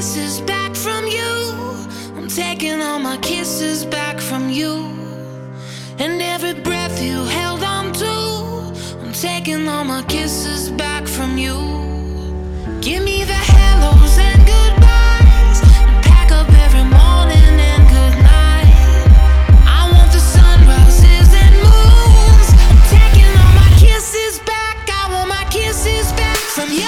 kisses back from you. I'm taking all my kisses back from you. And every breath you held on to, I'm taking all my kisses back from you. Give me the hellos and goodbyes, and pack up every morning and good night. I want the sunrises and moons. I'm taking all my kisses back. I want my kisses back from you.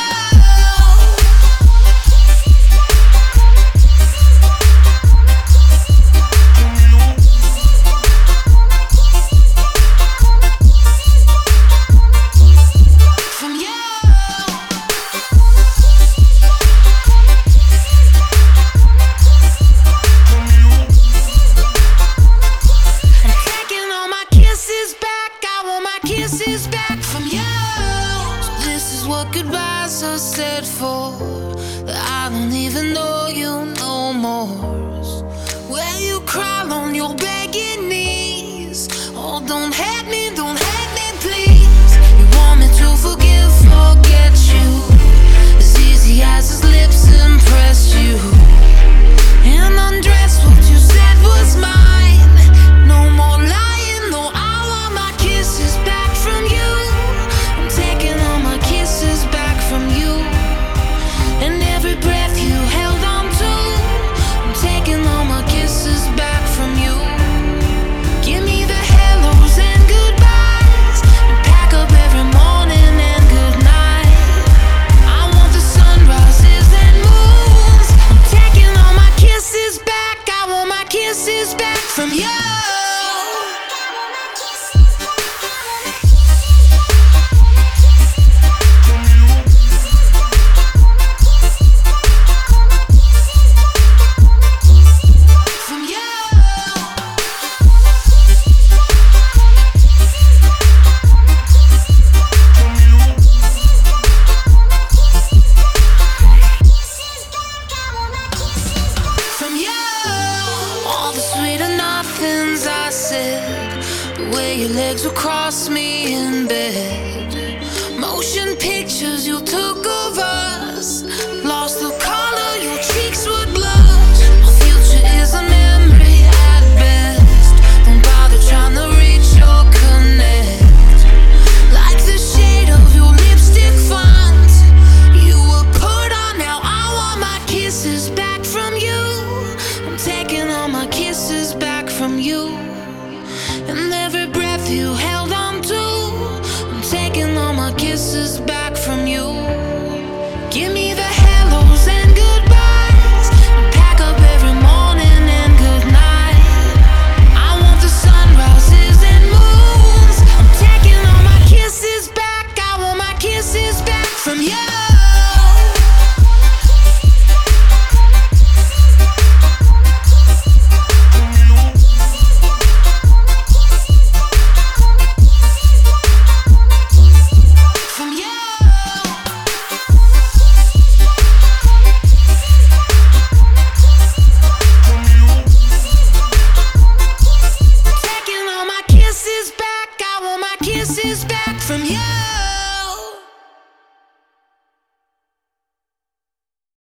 Kisses back from you. So this is what goodbyes are said for, that I don't even know you no more. So where you crawl on your begging knees, oh don't hate me please. You want me to forgive, forget you, as easy as his lips impressed you, and undress what you said was mine. No more lying, no, I want my kisses back from you. I'm taking all my kisses back from you. And every breath you held on to, I'm taking all my kisses back from you. Give me the hellos and goodbyes, and pack up every morning and good night. I want the sunrises and moons. I'm taking all my kisses back. I want my kisses back from you. All the sweet nothings I said, the way your legs would cross me